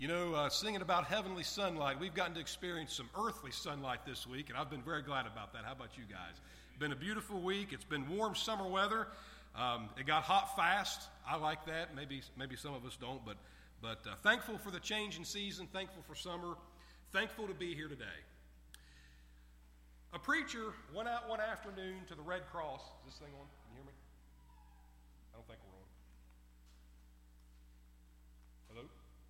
Singing about heavenly sunlight, we've gotten to experience some earthly sunlight this week, and I've been very glad about that. How about you guys? It's been a beautiful week. It's been warm summer weather. It got hot fast. I like that. Maybe some of us don't, but thankful for the change in season, thankful for summer, thankful to be here today. A preacher went out one afternoon to the Red Cross. Is this thing on? Can you hear me? I don't think we're on. Hello?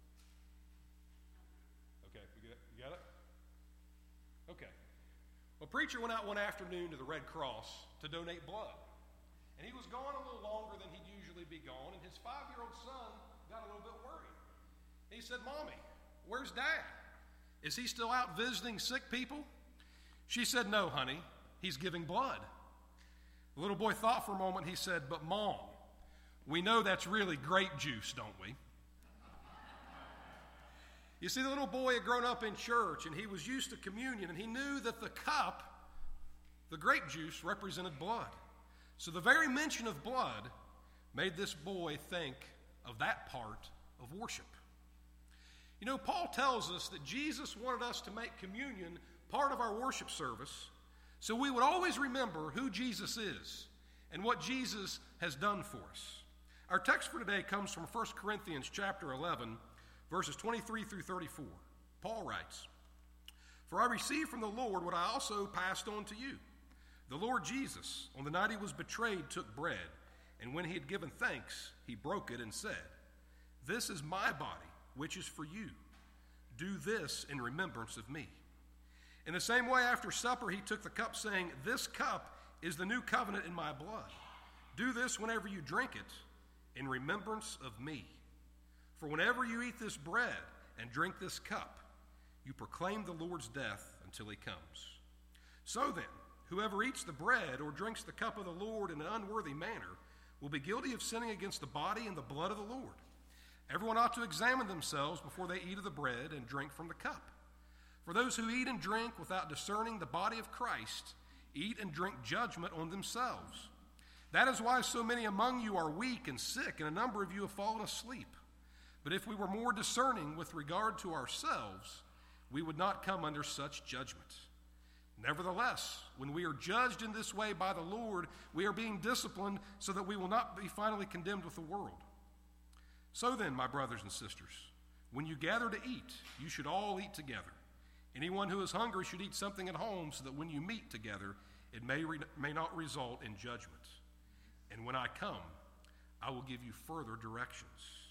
Okay, you got it? Okay. A preacher went out one afternoon to the Red Cross to donate blood. And he was gone a little longer than he'd usually be gone, and his 5-year-old son got a little bit worried. He said, "Mommy, where's Dad? Is he still out visiting sick people?" She said, "No, honey, he's giving blood." The little boy thought for a moment. He said, "But Mom, we know that's really grape juice, don't we?" You see, the little boy had grown up in church, and he was used to communion, and he knew that the cup, the grape juice, represented blood. So the very mention of blood made this boy think of that part of worship. Paul tells us that Jesus wanted us to make communion part of our worship service so we would always remember who Jesus is and what Jesus has done for us. Our text for today comes from 1 Corinthians chapter 11, verses 23 through 34. Paul writes, "For I received from the Lord what I also passed on to you. The Lord Jesus, on the night he was betrayed, took bread, and when he had given thanks, he broke it and said, 'This is my body, which is for you. Do this in remembrance of me.' In the same way, after supper, he took the cup, saying, 'This cup is the new covenant in my blood. Do this whenever you drink it in remembrance of me. For whenever you eat this bread and drink this cup, you proclaim the Lord's death until he comes. So then, whoever eats the bread or drinks the cup of the Lord in an unworthy manner will be guilty of sinning against the body and the blood of the Lord. Everyone ought to examine themselves before they eat of the bread and drink from the cup. For those who eat and drink without discerning the body of Christ eat and drink judgment on themselves. That is why so many among you are weak and sick, and a number of you have fallen asleep. But if we were more discerning with regard to ourselves, we would not come under such judgment. Nevertheless, when we are judged in this way by the Lord, we are being disciplined so that we will not be finally condemned with the world. So then, my brothers and sisters, when you gather to eat, you should all eat together. Anyone who is hungry should eat something at home, so that when you meet together, it may not result in judgment. And when I come, I will give you further directions.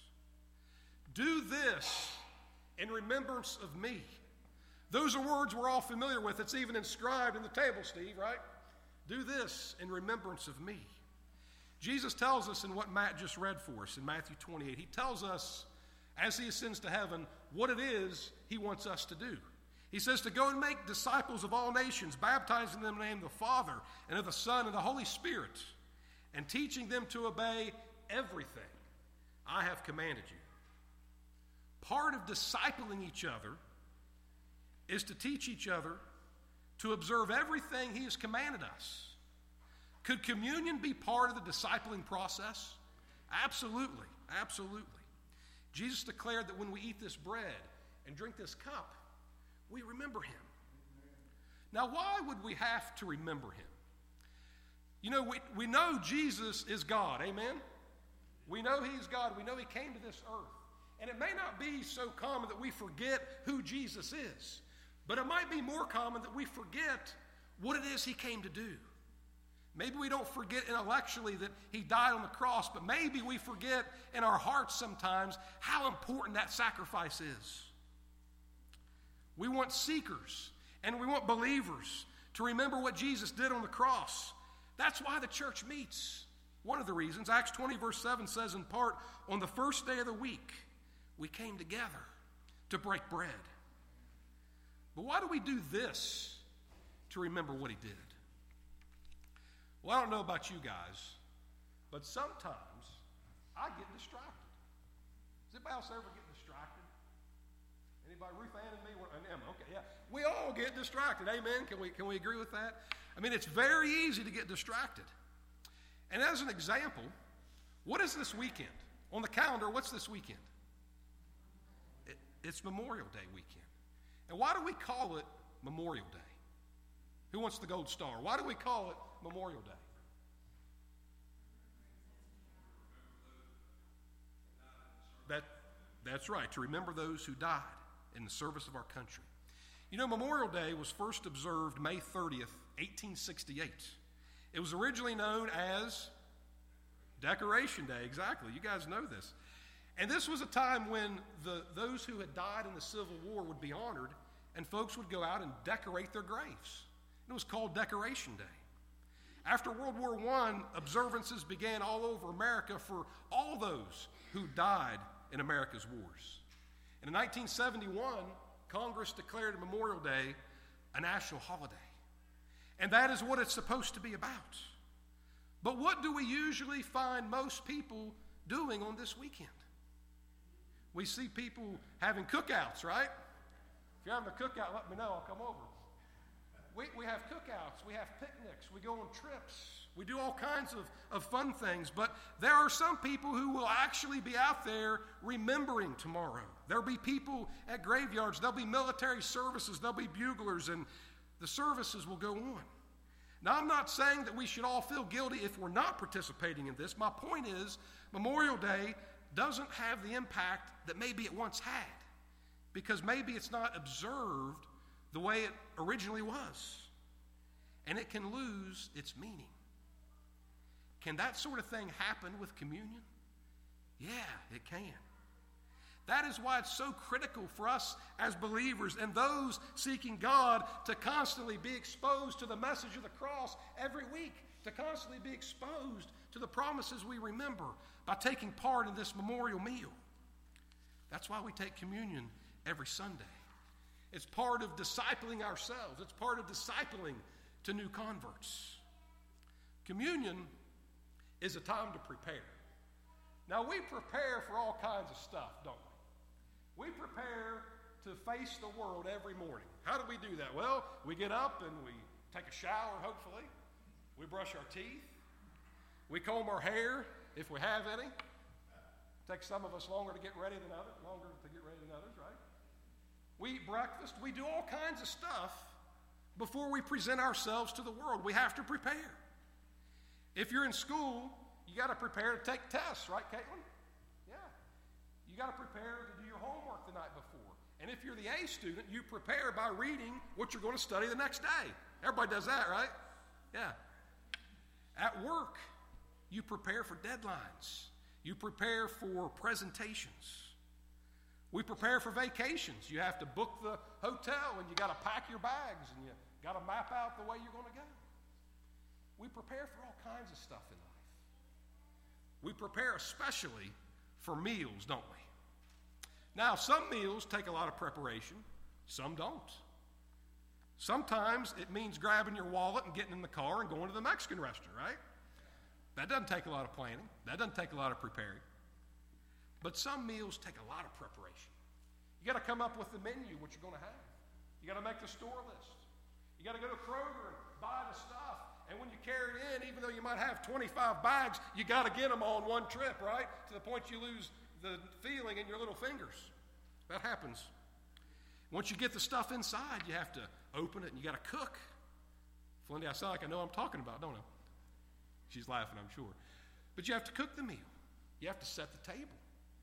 Do this in remembrance of me." Those are words we're all familiar with. It's even inscribed in the table, Steve, right? Do this in remembrance of me. Jesus tells us in what Matt just read for us in Matthew 28. He tells us, as he ascends to heaven, what it is he wants us to do. He says to go and make disciples of all nations, baptizing them in the name of the Father and of the Son and the Holy Spirit, and teaching them to obey everything I have commanded you. Part of discipling each other is to teach each other to observe everything he has commanded us. Could communion be part of the discipling process? Absolutely, absolutely. Jesus declared that when we eat this bread and drink this cup, we remember him. Now, why would we have to remember him? We know Jesus is God, amen? We know he's God. We know he came to this earth. And it may not be so common that we forget who Jesus is, but it might be more common that we forget what it is he came to do. Maybe we don't forget intellectually that he died on the cross, but maybe we forget in our hearts sometimes how important that sacrifice is. We want seekers and we want believers to remember what Jesus did on the cross. That's why the church meets. One of the reasons, Acts 20 verse 7 says in part, on the first day of the week, we came together to break bread. But why do we do this to remember what he did? Well, I don't know about you guys, but sometimes I get distracted. Does anybody else ever get distracted? Anybody? Ruth Ann and me? And Emma. Okay, yeah. We all get distracted. Amen? Can we agree with that? I mean, it's very easy to get distracted. And as an example, what is this weekend? On the calendar, what's this weekend? it's Memorial Day weekend. And why do we call it Memorial Day? Who wants the gold star? Why do we call it Memorial Day? That's right, to remember those who died in the service of our country. You know, Memorial Day was first observed May 30th, 1868. It was originally known as Decoration Day. Exactly, you guys know this. And this was a time when those who had died in the Civil War would be honored, and folks would go out and decorate their graves. It was called Decoration Day. After World War I, observances began all over America for all those who died in America's wars. And in 1971, Congress declared Memorial Day a national holiday. And that is what it's supposed to be about. But what do we usually find most people doing on this weekend? We see people having cookouts, right? If you're having a cookout, let me know, I'll come over. We have cookouts, we have picnics, we go on trips, we do all kinds of fun things, but there are some people who will actually be out there remembering tomorrow. There'll be people at graveyards, there'll be military services, there'll be buglers, and the services will go on. Now, I'm not saying that we should all feel guilty if we're not participating in this. My point is, Memorial Day doesn't have the impact that maybe it once had, because maybe it's not observed the way it originally was, and it can lose its meaning. Can that sort of thing happen with communion? Yeah, it can. That is why it's so critical for us as believers and those seeking God to constantly be exposed to the message of the cross every week, to constantly be exposed to the promises we remember by taking part in this memorial meal. That's why we take communion every Sunday. It's part of discipling ourselves. It's part of discipling to new converts. Communion is a time to prepare. Now, we prepare for all kinds of stuff, don't we? We prepare to face the world every morning. How do we do that? Well, we get up and we take a shower, hopefully. We brush our teeth. We comb our hair, if we have any. It takes some of us longer to get ready than others, right? We eat breakfast. We do all kinds of stuff before we present ourselves to the world. We have to prepare. If you're in school, you got to prepare to take tests, right, Caitlin? Yeah. You got to prepare to do your homework the night before. And if you're the A student, you prepare by reading what you're going to study the next day. Everybody does that, right? Yeah. At work, you prepare for deadlines. You prepare for presentations. We prepare for vacations. You have to book the hotel, and you got to pack your bags, and you got to map out the way you're going to go. We prepare for all kinds of stuff in life. We prepare especially for meals, don't we? Now, some meals take a lot of preparation. Some don't. Sometimes it means grabbing your wallet and getting in the car and going to the Mexican restaurant, right? That doesn't take a lot of planning. That doesn't take a lot of preparing. But some meals take a lot of preparation. You got to come up with the menu, what you're going to have. You got to make the store list. You got to go to Kroger and buy the stuff. And when you carry it in, even though you might have 25 bags, you got to get them all in one trip, right? To the point you lose the feeling in your little fingers. That happens. Once you get the stuff inside, you have to open it and you got to cook. Felinda, I sound like I know what I'm talking about, don't I? She's laughing, I'm sure. But you have to cook the meal. You have to set the table.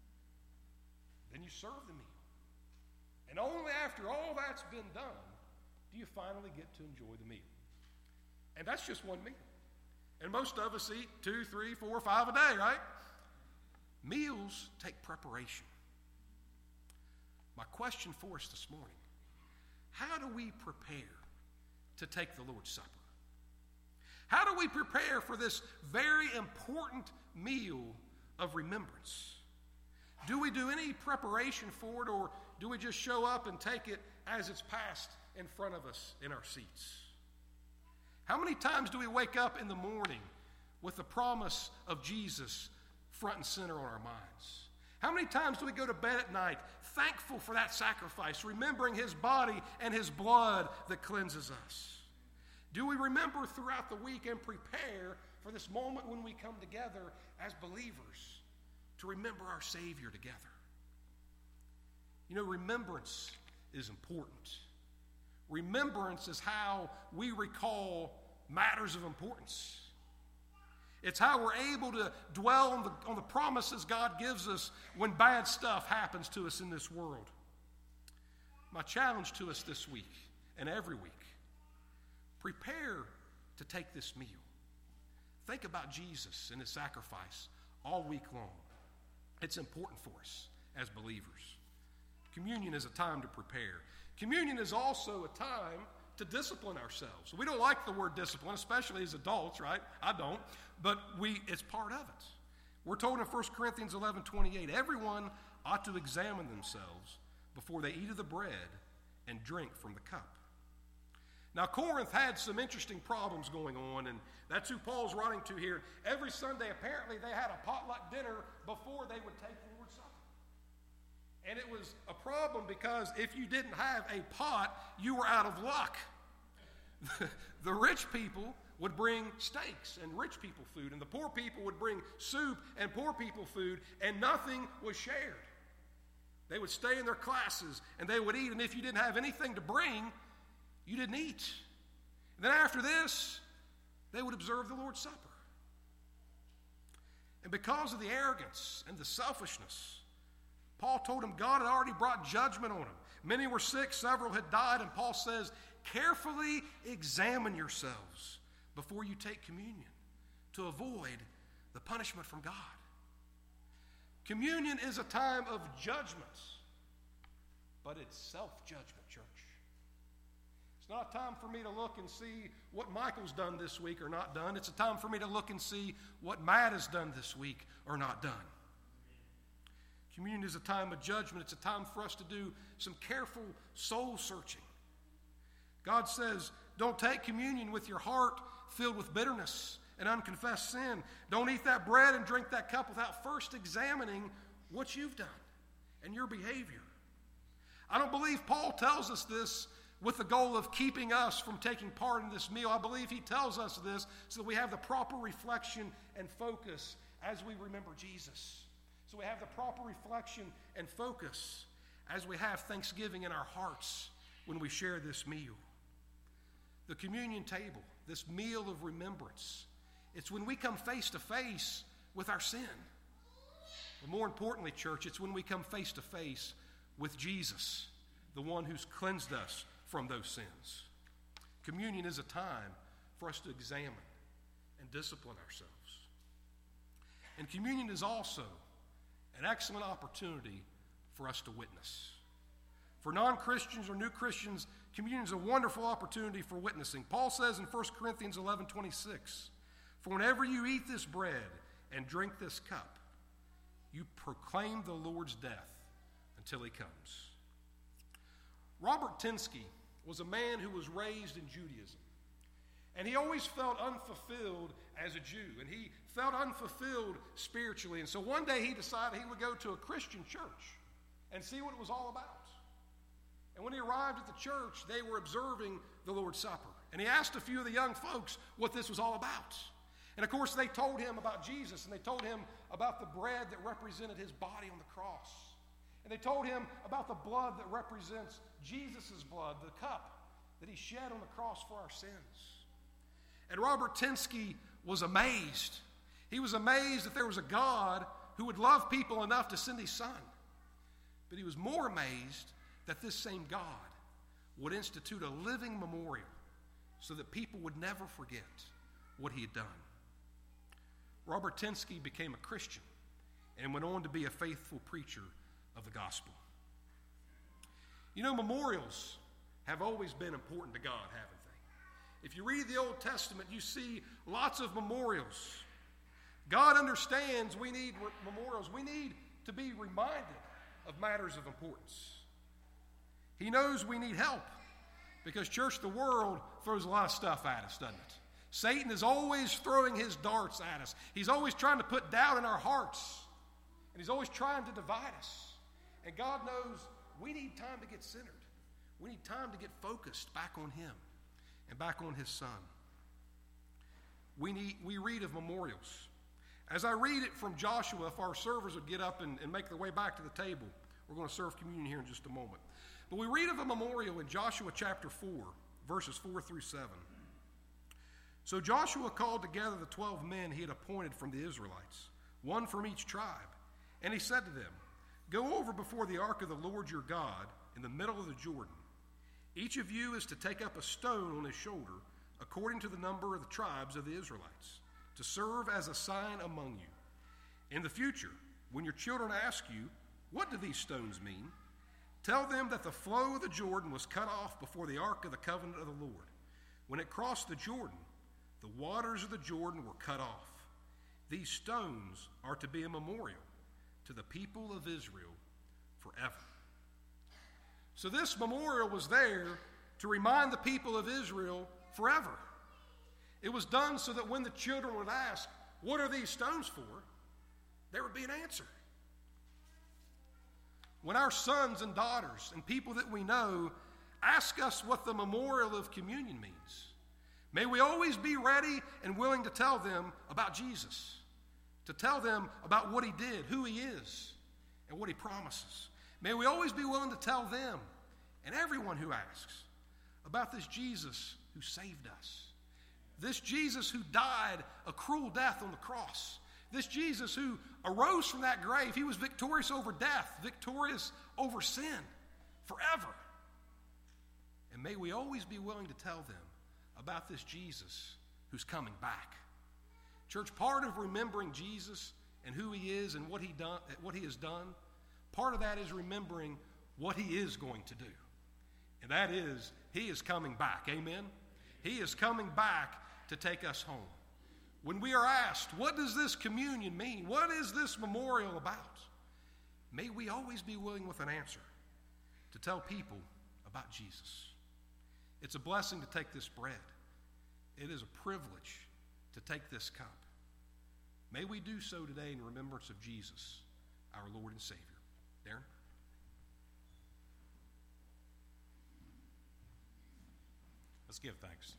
Then you serve the meal. And only after all that's been done do you finally get to enjoy the meal. And that's just one meal. And most of us eat 2, 3, 4, 5 a day, right? Meals take preparation. My question for us this morning, how do we prepare to take the Lord's Supper? How do we prepare for this very important meal of remembrance? Do we do any preparation for it, or do we just show up and take it as it's passed in front of us in our seats? How many times do we wake up in the morning with the promise of Jesus front and center on our minds? How many times do we go to bed at night thankful for that sacrifice, remembering his body and his blood that cleanses us? Do we remember throughout the week and prepare for this moment when we come together as believers to remember our Savior together? You know, remembrance is important. Remembrance is how we recall matters of importance. It's how we're able to dwell on the promises God gives us when bad stuff happens to us in this world. My challenge to us this week and every week, prepare to take this meal. Think about Jesus and his sacrifice all week long. It's important for us as believers. Communion is a time to prepare. Communion is also a time to discipline ourselves. We don't like the word discipline, especially as adults, right? I don't. But it's part of it. We're told in 1 Corinthians 11:28, everyone ought to examine themselves before they eat of the bread and drink from the cup. Now, Corinth had some interesting problems going on, and that's who Paul's writing to here. Every Sunday, apparently, they had a potluck dinner before they would take the Lord's Supper. And it was a problem because if you didn't have a pot, you were out of luck. The rich people would bring steaks and rich people food, and the poor people would bring soup and poor people food, and nothing was shared. They would stay in their classes, and they would eat, and if you didn't have anything to bring, you didn't eat. And then after this, they would observe the Lord's Supper. And because of the arrogance and the selfishness, Paul told them God had already brought judgment on them. Many were sick, several had died, and Paul says, carefully examine yourselves before you take communion to avoid the punishment from God. Communion is a time of judgment, but it's self-judgment, church. It's not a time for me to look and see what Michael's done this week or not done. It's a time for me to look and see what Matt has done this week or not done. Communion is a time of judgment. It's a time for us to do some careful soul searching. God says, don't take communion with your heart filled with bitterness and unconfessed sin. Don't eat that bread and drink that cup without first examining what you've done and your behavior. I don't believe Paul tells us this with the goal of keeping us from taking part in this meal. I believe he tells us this so that we have the proper reflection and focus as we remember Jesus. So we have the proper reflection and focus as we have thanksgiving in our hearts when we share this meal. The communion table, this meal of remembrance, it's when we come face to face with our sin. But more importantly, church, it's when we come face to face with Jesus, the one who's cleansed us from those sins. Communion is a time for us to examine and discipline ourselves. And communion is also an excellent opportunity for us to witness. For non-Christians or new Christians, communion is a wonderful opportunity for witnessing. Paul says in 1 Corinthians 11:26, for whenever you eat this bread and drink this cup, you proclaim the Lord's death until he comes. Robert Tensky was a man who was raised in Judaism. And he always felt unfulfilled as a Jew. And he felt unfulfilled spiritually. And so one day he decided he would go to a Christian church and see what it was all about. And when he arrived at the church, they were observing the Lord's Supper. And he asked a few of the young folks what this was all about. And of course, they told him about Jesus. And they told him about the bread that represented his body on the cross. And they told him about the blood that represents Jesus' blood, the cup that he shed on the cross for our sins. And Robert Tensky was amazed. He was amazed that there was a God who would love people enough to send his son. But he was more amazed that this same God would institute a living memorial so that people would never forget what he had done. Robert Tensky became a Christian and went on to be a faithful preacher of the gospel. You know, memorials have always been important to God, haven't they? If you read the Old Testament, you see lots of memorials. God understands we need memorials. We need to be reminded of matters of importance. He knows we need help because, church, the world throws a lot of stuff at us, doesn't it? Satan is always throwing his darts at us. He's always trying to put doubt in our hearts, and he's always trying to divide us. And God knows we need time to get centered. We need time to get focused back on him and back on his son. We read of memorials. As I read it from Joshua, if our servers would get up and make their way back to the table, We're going to serve communion here in just a moment. But we read of a memorial in Joshua chapter 4, verses 4 through 7. So Joshua called together the 12 men he had appointed from the Israelites, one from each tribe. And he said to them, "Go over before the ark of the Lord your God in the middle of the Jordan. Each of you is to take up a stone on his shoulder, according to the number of the tribes of the Israelites, to serve as a sign among you. In the future, when your children ask you, 'What do these stones mean?' tell them that the flow of the Jordan was cut off before the ark of the covenant of the Lord. When it crossed the Jordan, the waters of the Jordan were cut off. These stones are to be a memorial to the people of Israel forever." So this memorial was there to remind the people of Israel forever. It was done so that when the children would ask, "What are these stones for?" there would be an answer. When our sons and daughters and people that we know ask us what the memorial of communion means, may we always be ready and willing to tell them about Jesus, to tell them about what he did, who he is, and what he promises. May we always be willing to tell them and everyone who asks about this Jesus who saved us, this Jesus who died a cruel death on the cross, this Jesus who arose from that grave. He was victorious over death, victorious over sin forever. And may we always be willing to tell them about this Jesus who's coming back. Church, part of remembering Jesus and who he is and what he has done, part of that is remembering what he is going to do. And that is, he is coming back. Amen? He is coming back to take us home. When we are asked, what does this communion mean? What is this memorial about? May we always be willing with an answer to tell people about Jesus. It's a blessing to take this bread. It is a privilege to take this cup. May we do so today in remembrance of Jesus, our Lord and Savior. Darren? Let's give thanks.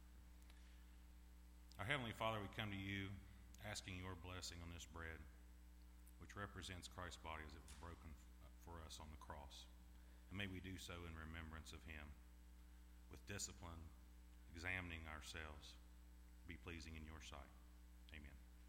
Our Heavenly Father, we come to you asking your blessing on this bread, which represents Christ's body as it was broken for us on the cross. And may we do so in remembrance of him, with discipline, examining ourselves, be pleasing in your sight. Amen.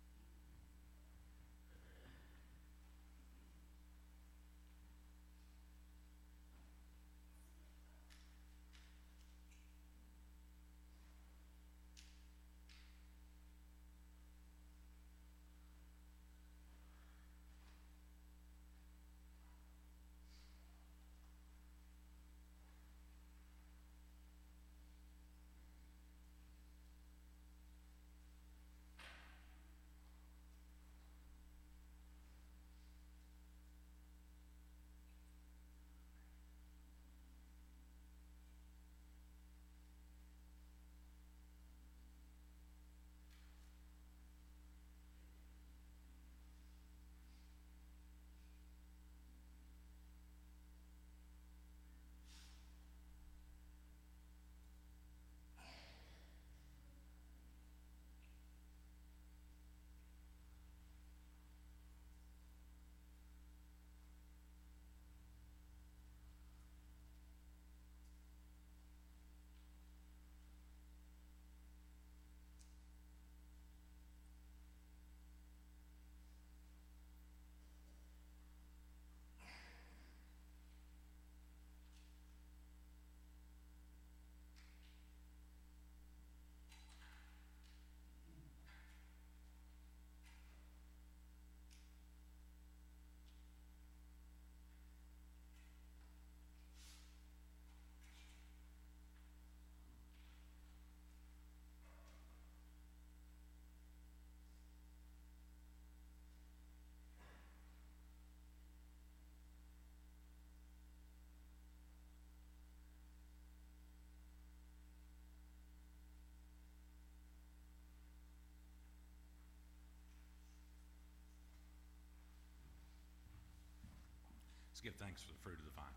Let's give thanks for the fruit of the vine.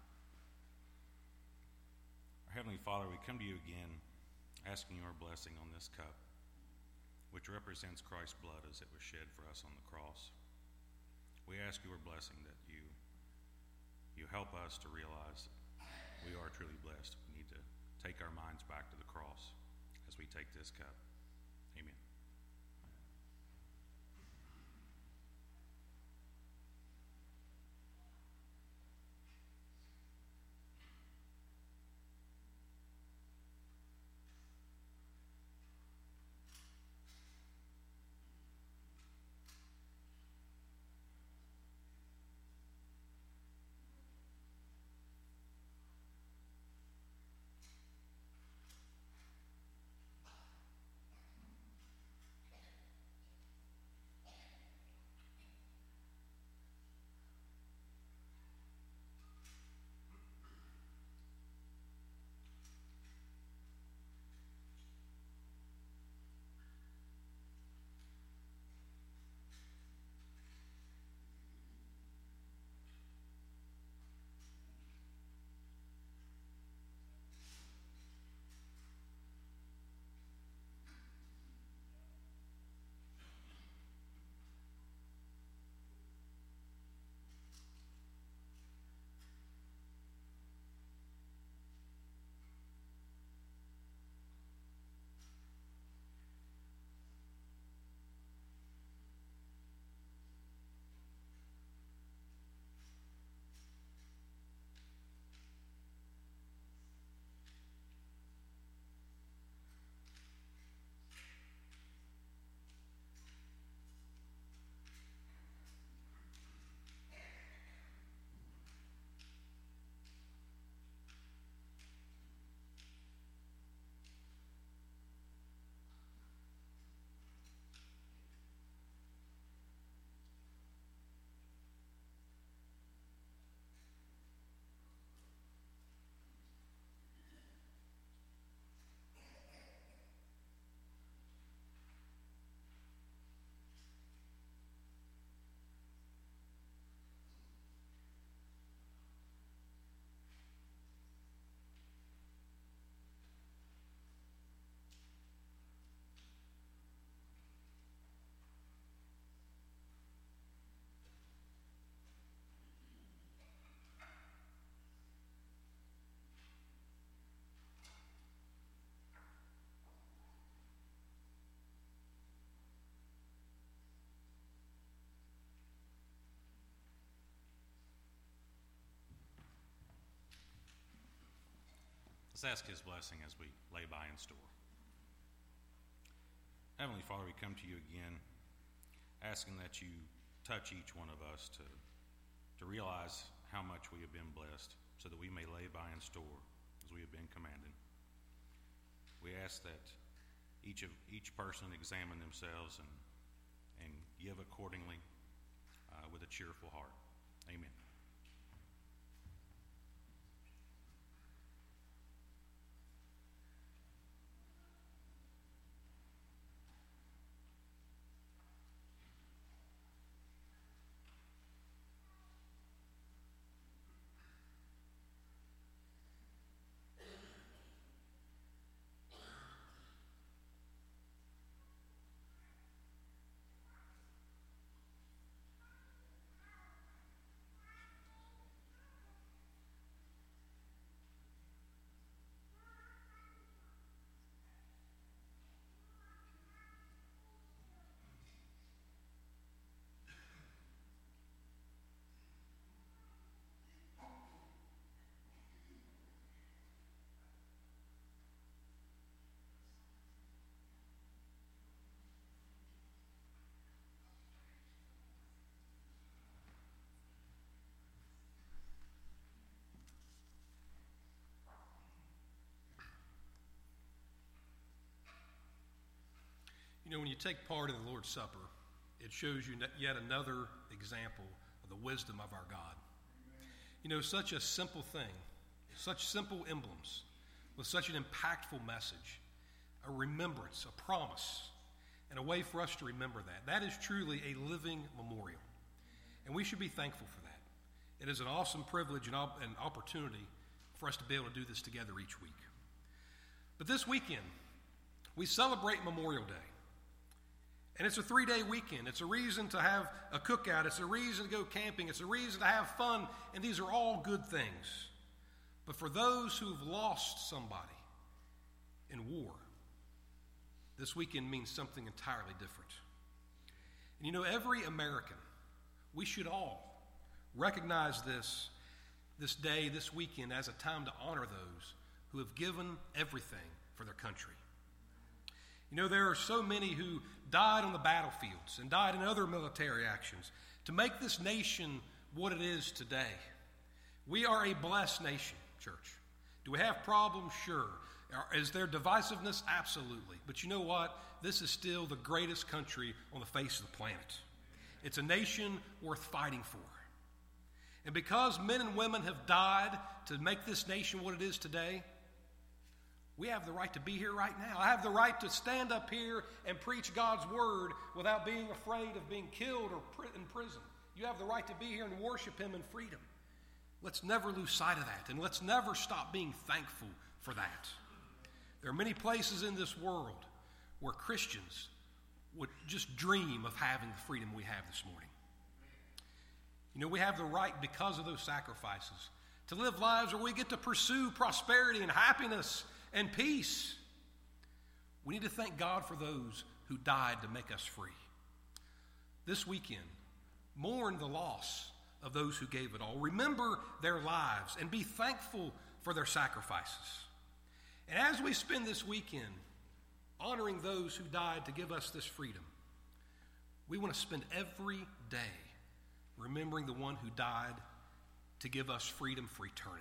Our Heavenly Father, we come to you again asking your blessing on this cup, which represents Christ's blood as it was shed for us on the cross. We ask your blessing that you You help us to realize that we are truly blessed. We need to take our minds back to the cross as we take this cup. Amen. Let's ask his blessing as we lay by in store. Heavenly Father, we come to you again, asking that you touch each one of us to realize how much we have been blessed, so that we may lay by in store as we have been commanded. We ask that each person examine themselves and give accordingly with a cheerful heart. Amen. You know, when you take part in the Lord's Supper, it shows you yet another example of the wisdom of our God. You know, such a simple thing, such simple emblems, with such an impactful message, a remembrance, a promise, and a way for us to remember that. That is truly a living memorial, and we should be thankful for that. It is an awesome privilege and opportunity for us to be able to do this together each week. But this weekend, we celebrate Memorial Day. And it's a 3-day weekend. It's a reason to have a cookout. It's a reason to go camping. It's a reason to have fun. And these are all good things. But for those who've lost somebody in war, this weekend means something entirely different. And you know, every American, we should all recognize this day, this weekend, as a time to honor those who have given everything for their country. You know, there are so many who died on the battlefields and died in other military actions to make this nation what it is today. We are a blessed nation, church. Do we have problems? Sure. Is there divisiveness? Absolutely. But you know what? This is still the greatest country on the face of the planet. It's a nation worth fighting for. And because men and women have died to make this nation what it is today, we have the right to be here right now. I have the right to stand up here and preach God's word without being afraid of being killed or in prison. You have the right to be here and worship him in freedom. Let's never lose sight of that, and let's never stop being thankful for that. There are many places in this world where Christians would just dream of having the freedom we have this morning. You know, we have the right, because of those sacrifices, to live lives where we get to pursue prosperity and happiness and peace. We need to thank God for those who died to make us free. This weekend, mourn the loss of those who gave it all. Remember their lives and be thankful for their sacrifices. And as we spend this weekend honoring those who died to give us this freedom, we want to spend every day remembering the one who died to give us freedom for eternity.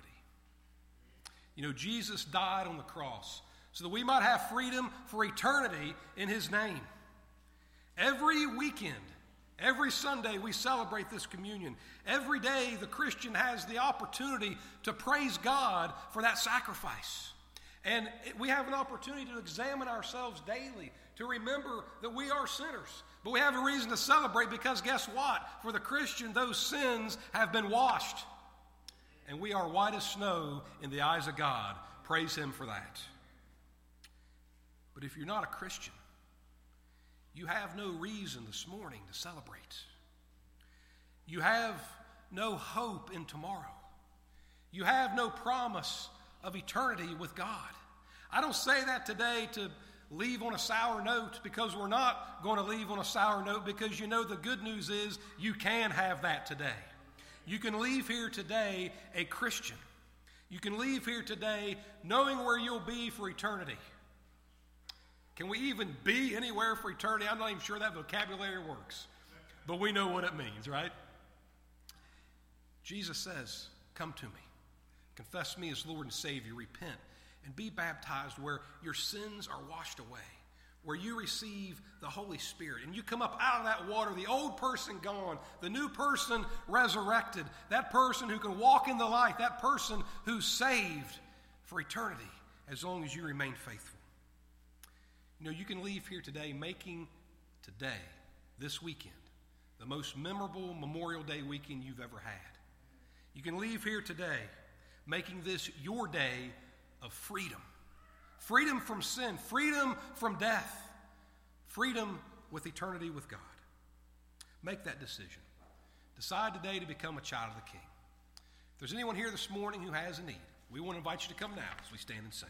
You know, Jesus died on the cross so that we might have freedom for eternity in his name. Every weekend, every Sunday, we celebrate this communion. Every day, the Christian has the opportunity to praise God for that sacrifice. And we have an opportunity to examine ourselves daily, to remember that we are sinners. But we have a reason to celebrate because guess what? For the Christian, those sins have been washed. And we are white as snow in the eyes of God. Praise him for that. But if you're not a Christian, you have no reason this morning to celebrate. You have no hope in tomorrow. You have no promise of eternity with God. I don't say that today to leave on a sour note, because we're not going to leave on a sour note, because you know the good news is you can have that today. You can leave here today a Christian. You can leave here today knowing where you'll be for eternity. Can we even be anywhere for eternity? I'm not even sure that vocabulary works, but we know what it means, right? Jesus says, come to me. Confess me as Lord and Savior. Repent and be baptized where your sins are washed away, where you receive the Holy Spirit. And you come up out of that water, the old person gone, the new person resurrected, that person who can walk in the light, that person who's saved for eternity as long as you remain faithful. You know, you can leave here today making today, this weekend, the most memorable Memorial Day weekend you've ever had. You can leave here today making this your day of freedom. Freedom from sin, freedom from death, freedom with eternity with God. Make that decision. Decide today to become a child of the King. If there's anyone here this morning who has a need, we want to invite you to come now as we stand and sing.